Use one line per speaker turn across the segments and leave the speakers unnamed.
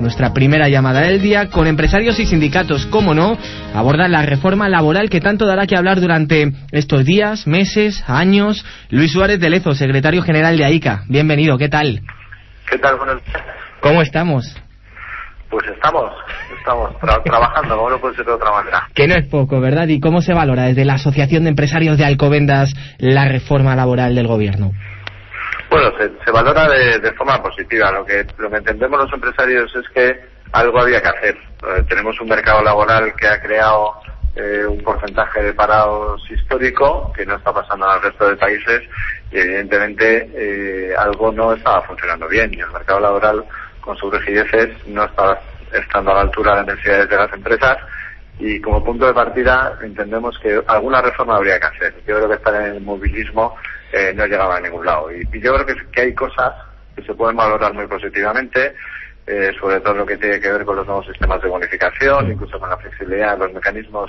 nuestra primera llamada del día, con empresarios y sindicatos, cómo no, aborda la reforma laboral que tanto dará que hablar durante estos días, meses, años. Luis Suárez de Lezo, secretario general de AICA. Bienvenido, ¿qué tal?
¿Qué tal? Buenos días.
¿Cómo estamos?
Pues estamos trabajando, como no puede ser de otra manera.
Que no es poco, ¿verdad? ¿Y cómo se valora desde la Asociación de Empresarios de Alcobendas la reforma laboral del gobierno?
Bueno, se valora de forma positiva. Lo que entendemos los empresarios es que algo había que hacer. Tenemos un mercado laboral que ha creado un porcentaje de parados histórico que no está pasando al resto de países y evidentemente algo no estaba funcionando bien y el mercado laboral con sus rigideces no estaba estando a la altura de las necesidades de las empresas y como punto de partida entendemos que alguna reforma habría que hacer. Yo creo que estar en el movilismo no llegaba a ningún lado y yo creo que hay cosas que se pueden valorar muy positivamente, sobre todo lo que tiene que ver con los nuevos sistemas de bonificación, incluso con la flexibilidad, los mecanismos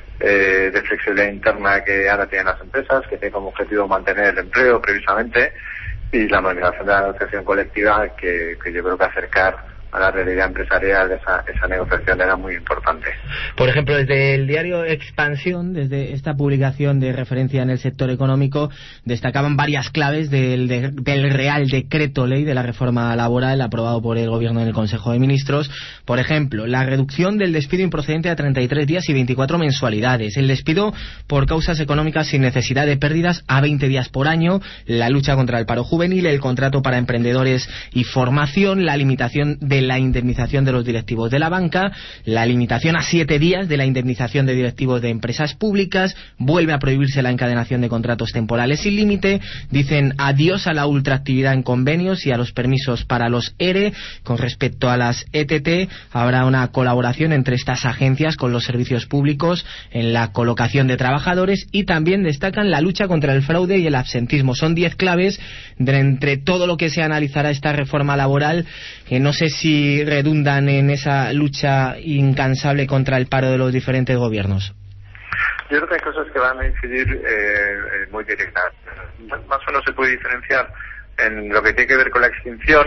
de flexibilidad interna que ahora tienen las empresas, que tienen como objetivo mantener el empleo precisamente, y la modernización de la negociación colectiva que yo creo que acercar a la realidad empresarial esa negociación era muy importante.
Por ejemplo, desde el diario Expansión, desde esta publicación de referencia en el sector económico, destacaban varias claves del Real Decreto Ley de la reforma laboral aprobado por el Gobierno en el Consejo de Ministros. Por ejemplo, la reducción del despido improcedente a 33 días y 24 mensualidades, el despido por causas económicas sin necesidad de pérdidas a 20 días por año, la lucha contra el paro juvenil, el contrato para emprendedores y formación, la limitación de la indemnización de los directivos de la banca, la limitación a 7 días de la indemnización de directivos de empresas públicas, vuelve a prohibirse la encadenación de contratos temporales sin límite, dicen adiós a la ultraactividad en convenios y a los permisos para los ERE. Con respecto a las ETT, habrá una colaboración entre estas agencias con los servicios públicos en la colocación de trabajadores y también destacan la lucha contra el fraude y el absentismo. Son 10 claves de entre todo lo que se analizará esta reforma laboral, que no sé si redundan en esa lucha incansable contra el paro de los diferentes gobiernos.
Yo creo que hay cosas que van a incidir muy directas. Más o menos se puede diferenciar en lo que tiene que ver con la extinción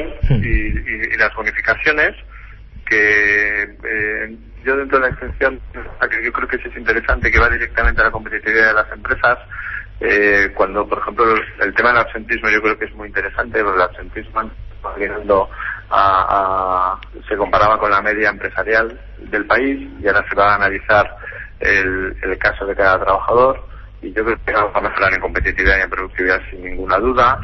y las bonificaciones, que yo dentro de la extinción, que yo creo que sí es interesante, que va directamente a la competitividad de las empresas. Cuando, por ejemplo, el tema del absentismo yo creo que es muy interesante, porque el absentismo va llegando se comparaba con la media empresarial del país y ahora se va a analizar el caso de cada trabajador y yo creo que va a mejorar en competitividad y en productividad sin ninguna duda.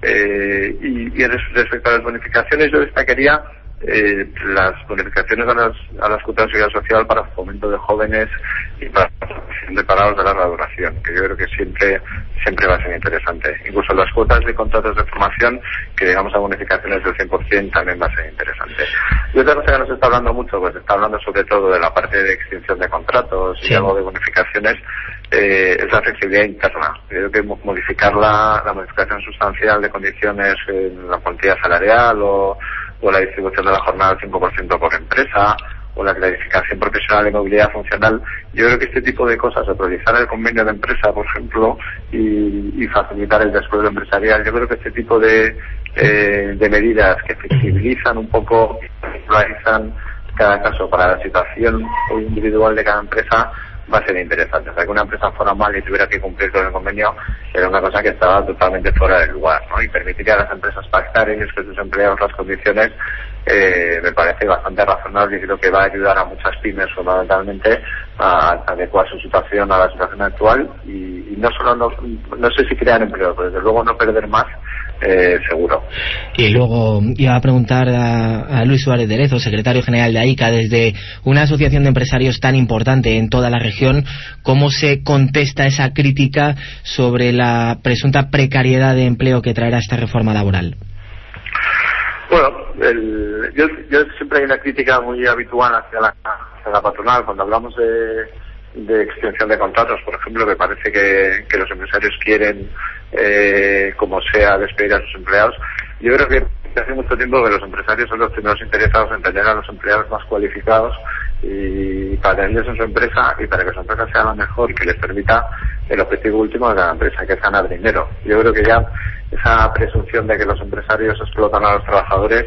Y respecto a las bonificaciones yo destacaría las bonificaciones a las cuotas de seguridad social para fomento de jóvenes y para la protección de parados de larga duración, que yo creo que siempre va a ser interesante. Incluso las cuotas de contratos de formación, que llegamos a bonificaciones del 100%, también va a ser interesante. Y otra cosa que nos está hablando mucho, pues está hablando sobre todo de la parte de extinción de contratos y algo de bonificaciones, es la flexibilidad interna. Yo creo que modificar la modificación sustancial de condiciones en la cuantía salarial o la distribución de la jornada al 5% por empresa, o la clarificación profesional y movilidad funcional. Yo creo que este tipo de cosas, de priorizar el convenio de empresa, por ejemplo, y facilitar el desarrollo empresarial, yo creo que este tipo de medidas que flexibilizan un poco y regularizan cada caso para la situación individual de cada empresa va a ser interesante. O sea, que una empresa fuera mal y tuviera que cumplir con el convenio era una cosa que estaba totalmente fuera del lugar, ¿no? Y permitir a las empresas pactar ellos con sus empleados las condiciones me parece bastante razonable y creo que va a ayudar a muchas pymes fundamentalmente a adecuar su situación a la situación actual y no solo no sé si crear empleo, pero desde luego no perder más, seguro.
Y luego iba a preguntar a Luis Suárez de Lezo, secretario general de AICA, desde una asociación de empresarios tan importante en toda la región, ¿cómo se contesta esa crítica sobre la presunta precariedad de empleo que traerá esta reforma laboral?
Bueno, yo siempre hay una crítica muy habitual hacia la patronal cuando hablamos de extensión de contratos, por ejemplo, me parece que los empresarios quieren, como sea, despedir a sus empleados. Yo creo que hace mucho tiempo que los empresarios son los primeros interesados en tener a los empleados más cualificados y para tenerlos en su empresa y para que su empresa sea la mejor, que les permita el objetivo último de cada empresa, que es ganar dinero. Yo creo que ya esa presunción de que los empresarios explotan a los trabajadores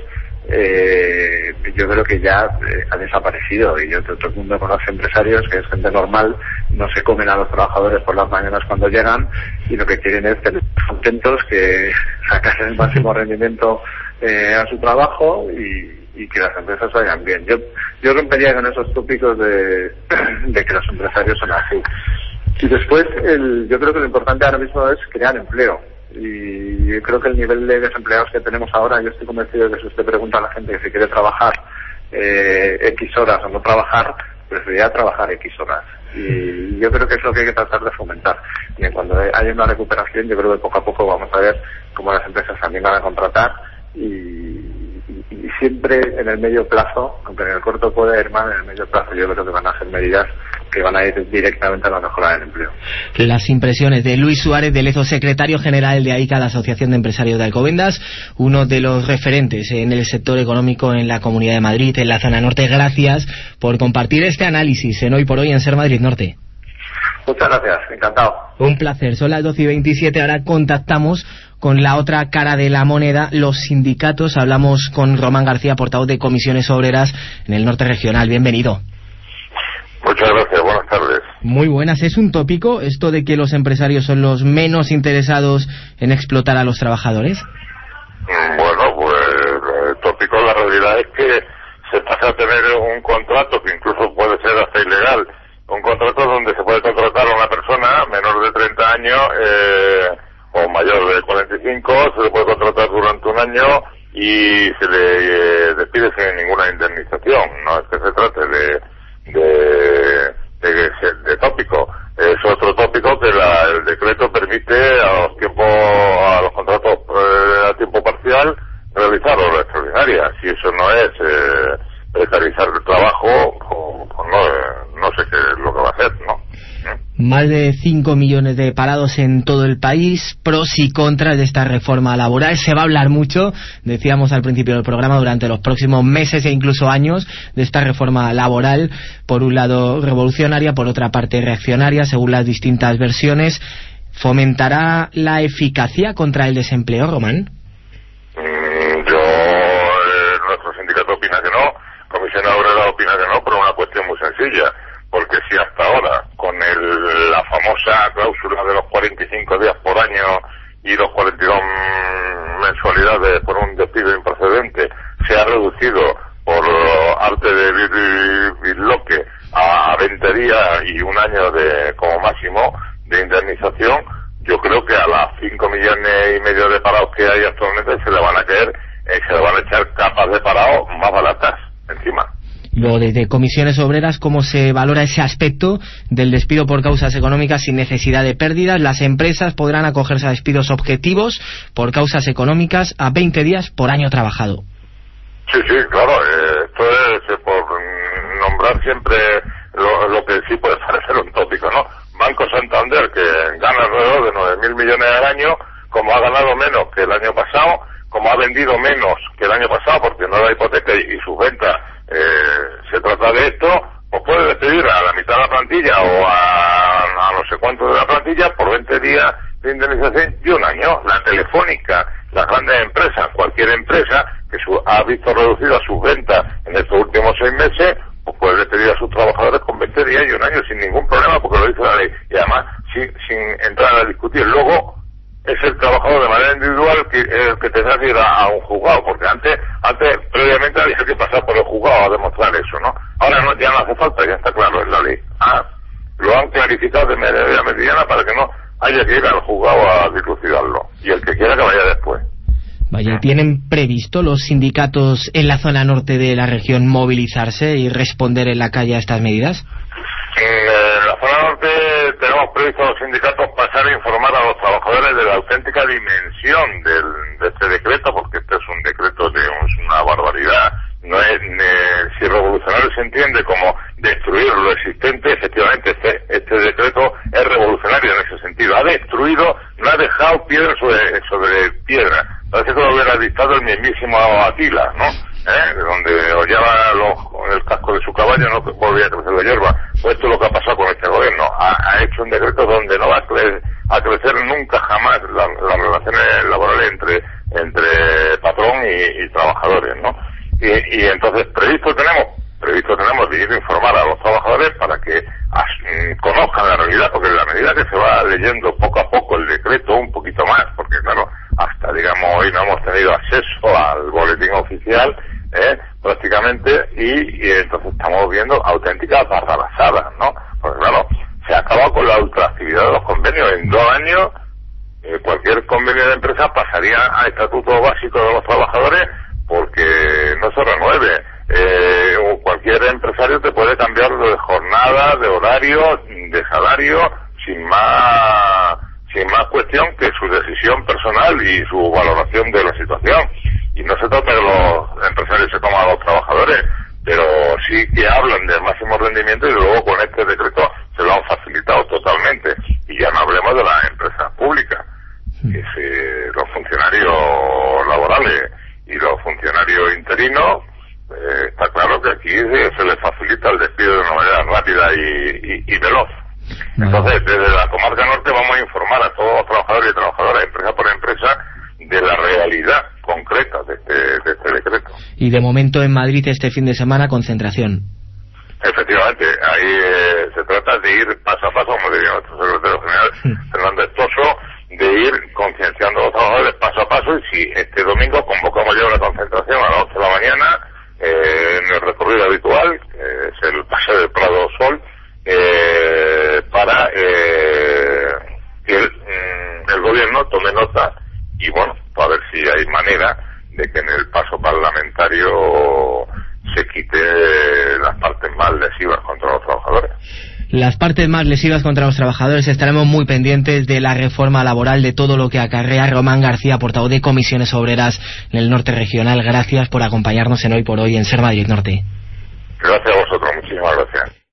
yo creo que ya ha desaparecido, y todo el mundo conoce empresarios que es gente normal, no se comen a los trabajadores por las mañanas cuando llegan, y lo que quieren es tener contentos, que sacar el máximo rendimiento a su trabajo y que las empresas vayan bien. Yo rompería con esos tópicos de que los empresarios son así. Y después, yo creo que lo importante ahora mismo es crear empleo. Y yo creo que el nivel de desempleados que tenemos ahora, yo estoy convencido de que si usted pregunta a la gente que si quiere trabajar X horas o no trabajar, preferiría trabajar X horas. Y yo creo que es lo que hay que tratar de fomentar. Y cuando haya una recuperación, yo creo que poco a poco vamos a ver cómo las empresas también van a contratar, y siempre en el medio plazo, aunque en el corto puede ir mal, en el medio plazo yo creo que van a ser medidas que van a ir directamente a la mejora del empleo.
Las impresiones de Luis Suárez de Lezo, secretario general de AICA, la Asociación de Empresarios de Alcobendas, uno de los referentes en el sector económico en la Comunidad de Madrid, en la zona norte. Gracias por compartir este análisis en Hoy por Hoy en Ser Madrid Norte.
Muchas gracias, encantado.
Un placer. Son las 12:27, ahora contactamos con la otra cara de la moneda, los sindicatos. Hablamos con Román García, portavoz de Comisiones Obreras en el norte regional. Bienvenido.
Muchas gracias, buenas tardes.
Muy buenas. ¿Es un tópico esto de que los empresarios son los menos interesados en explotar a los trabajadores?
Bueno, pues el tópico, la realidad es que se pasa a tener un contrato que incluso puede ser hasta ilegal, un contrato donde se puede contratar a una persona menor de 30 años o mayor de 45, se le puede contratar durante un año y se le despide sin ninguna indemnización. No es que se trate de tópico, es otro tópico que el decreto permite a los contratos a tiempo parcial realizar horas extraordinarias. Si eso no es precarizar el trabajo, pues no sé qué es lo que va a hacer, ¿no?
Más de 5 millones de parados en todo el país, pros y contras de esta reforma laboral. Se va a hablar mucho, decíamos al principio del programa, durante los próximos meses e incluso años, de esta reforma laboral, por un lado revolucionaria, por otra parte reaccionaria, según las distintas versiones. ¿Fomentará la eficacia contra el desempleo, Román?
Nuestro sindicato opina que no, Comisión Obrera opina que no, por una cuestión muy sencilla. Porque si hasta ahora, con la famosa cláusula de los 45 días por año y los 42 mensualidades por un despido improcedente, se ha reducido por arte de birloque a 20 días y un año como máximo de indemnización, yo creo que a las 5 millones y medio de parados que hay actualmente se le van a echar capas de parados más baratas encima.
Luego, desde Comisiones Obreras, ¿cómo se valora ese aspecto del despido por causas económicas sin necesidad de pérdidas? Las empresas podrán acogerse a despidos objetivos por causas económicas a 20 días por año trabajado.
Sí, claro. Esto es por nombrar siempre lo que sí puede parecer un tópico, ¿no? Banco Santander, que gana alrededor de 9.000 millones al año, como ha ganado menos que el año pasado, como ha vendido menos que el año pasado porque no da hipoteca y sus ventas se trata de esto, pues puede despedir a la mitad de la plantilla o a no sé cuánto de la plantilla por 20 días de indemnización y un año. La Telefónica, las grandes empresas, cualquier empresa que ha visto reducidas sus ventas en estos últimos 6 meses, pues puede despedir a sus trabajadores con 20 días y un año sin ningún problema, porque lo dice la ley, y además sin entrar a discutir. Luego es el trabajador de manera individual que tendrá que ir a un juzgado, porque antes previamente había que pasar por el juzgado a demostrar eso, ¿no? Ahora ya no hace falta, ya está claro en la ley. Lo han clarificado de manera meridiana para que no haya que ir al juzgado a dilucidarlo, y el que quiera que vaya después.
Vaya, ¿tienen previsto los sindicatos en la zona norte de la región movilizarse y responder en la calle a estas medidas?
En la zona norte tenemos previsto los sindicatos pasar a informar a los trabajadores de la auténtica dimensión de este decreto, porque este es un decreto de una barbaridad. No es, si revolucionario se entiende como destruir lo existente, efectivamente este decreto es revolucionario en ese sentido. Ha destruido, no ha dejado piedra sobre piedra. Parece que lo hubiera dictado el mismísimo Atila, ¿no? Donde hollaba el casco de su caballo, no volvía a crecer la hierba. Pues esto es lo que ha pasado con este gobierno. Ha hecho un decreto donde no va a crecer nunca jamás las relaciones laborales entre patrón y trabajadores, ¿no? Y entonces previsto tenemos de ir a informar a los trabajadores para que conozcan la realidad, porque en la medida que se va leyendo poco a poco el decreto un poquito más, porque claro, hasta digamos hoy no hemos tenido acceso al boletín oficial prácticamente, y entonces estamos viendo auténticas barbarazadas, ¿no? Porque claro, se acaba con la ultraactividad de los convenios. En 2 años cualquier convenio de empresa pasaría a estatuto básico de los trabajadores porque no se renueve. Cualquier empresario te puede cambiar de jornada, de horario, de salario, sin más cuestión que su decisión personal y su valoración de la situación. Y no se trata de que los empresarios se coman a los trabajadores, pero sí que hablan del máximo rendimiento, y luego con este decreto se lo han facilitado totalmente. Y ya no hablemos de las empresas públicas, que los funcionarios laborales y los funcionarios interinos, está claro que aquí se les facilita el despido de una manera rápida y veloz. Entonces, desde la comarca norte vamos a informar a todos los trabajadores y trabajadoras, empresa por empresa, de la realidad concreta de este decreto.
Y de momento en Madrid este fin de semana concentración.
Efectivamente, ahí se trata de ir paso a paso, como diría nuestro secretario general Fernández Toso, de ir concienciando a los trabajadores paso a paso. Y si este domingo convocamos ya una concentración a las 8 de la mañana en el recorrido habitual, es el Paseo del Prado Sol, para que el gobierno tome nota y bueno, para ver si hay manera de que en el paso parlamentario se quite las partes más lesivas contra los trabajadores.
Las partes más lesivas contra los trabajadores. Estaremos muy pendientes de la reforma laboral, de todo lo que acarrea. Román García, portavoz de Comisiones Obreras en el Norte Regional, gracias por acompañarnos en Hoy por Hoy en Ser Madrid Norte.
Gracias a vosotros, muchísimas gracias.